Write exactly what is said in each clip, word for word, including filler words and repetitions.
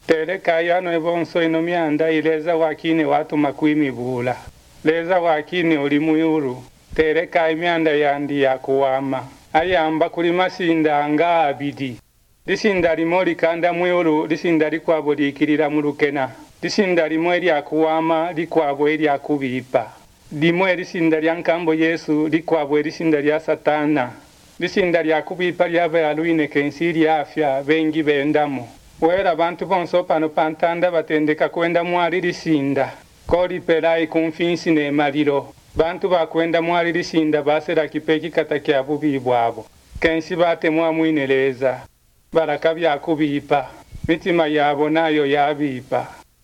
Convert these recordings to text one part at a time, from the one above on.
Tereka yano ebonso ino myanda ileza wakine watu makwimi bula. Leza wakine oli muyuru. Tereka imyanda yandi ya kuwama. Ayamba kuli masinda nga abidi. Lisinda limo likanda muyuru, lisinda likwabo likirira mu lukena. Lisinda limwe lya kuwama, likwabo lya kubipa. Limwe lisinda lya nkambo Yesu, likwabo lisinda lya Satana. Lisinda lya kubipa lyaba yaluine kensi lyafya bengi bendamo. Wera bantu bonso pano pantanda batendeka kwenda mwali lisinda. Koli pelai kumfinsi ne maliro. Bantu bakwenda mwali lisinda basera kipeki katakia bubi bwabo. Kensi bate mwa mwineleza. Baraka byakubipa. Mitima yabo nayo yabipa.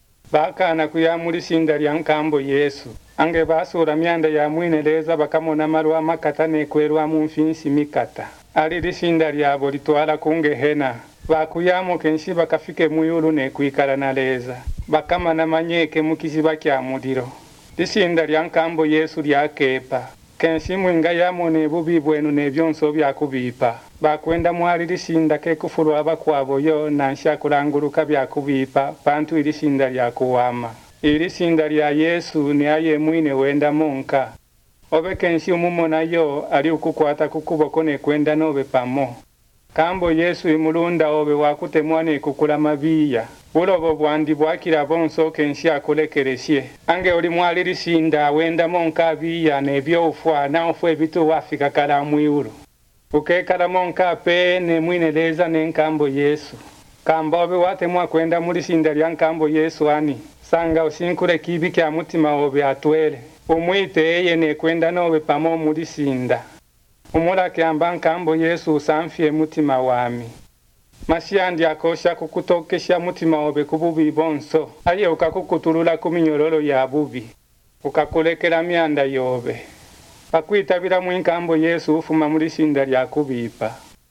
Bakana kuyamu lisinda lya nkambo Yesu. Ange basura myanda ya mwineleza bakamona marwa makata ne kwerwa mumfinsi mikata. Ali lisinda lyabo litwala kunge hena. Bakuyamu kenshi bakafike muyulu ne kwikala na leza. Bakama na manyeke mukiziba kya mudiro. Lisinda lya nkambo Yesu lyakepa. Kenshi mwinga yamo ne bubi bwenu ne byonso byakubipa. Bakwenda mwali lisinda ke kufuru abakwabo yo nansha kulanguruka byakubipa pantu lisinda lya kuwama. Lisinda lya Yesu ni aye mwine wenda monka. Obe kenshi umumona yo ali ukukwata kukuboko ne kwenda nobe pamo. Kambo Yesu imulunda obe wakutemwa ne kukula mabiya. Ulobo bwandi bwakira bonso kenshi akulekeresye. Ange oli mwali lisinda wenda monka biya ne byofwa na ofwe bitu wafika kala mwiuru. Ukekala monka pe ne mwineleza ne nkambo Yesu. Kamba obe watemwa kwenda mulisinda lya nkambo Yesu ani. Sanga usinkure kibi kya mutima obe atwele. Umwite eye ne kwenda nobe pamo mulisinda. Umula kiamba nkambo Yesu usamfie mutima wami. Masiandi akosha kukutokesha mutima obe kububi bonso. Aye ukakukutulula kuminyororo ya bubi. Ukakulekela myanda yobe. Pakwitabira mu nkambo Yesu ufuma mulisinda lya kubipa.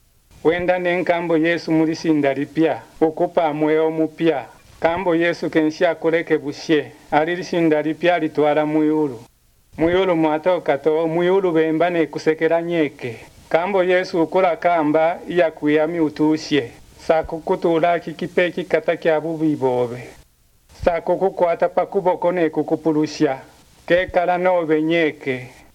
Wenda ne nkambo Yesu mulisinda lipya. Ukupa mweo mupya. Kambo Yesu kenshi akuleke bushe. Ali lisinda lipya litwala muyulu. Muyulu mwatoka to muyulu bemba ne kusekera nyeke. Kambo Yesu ukula kamba iya kuyami utusye. Sakukutula kikipeki kata kya bubi bobe. Sakukukwata pakuboko ne kukupulusya. Kekala nobe nyeke.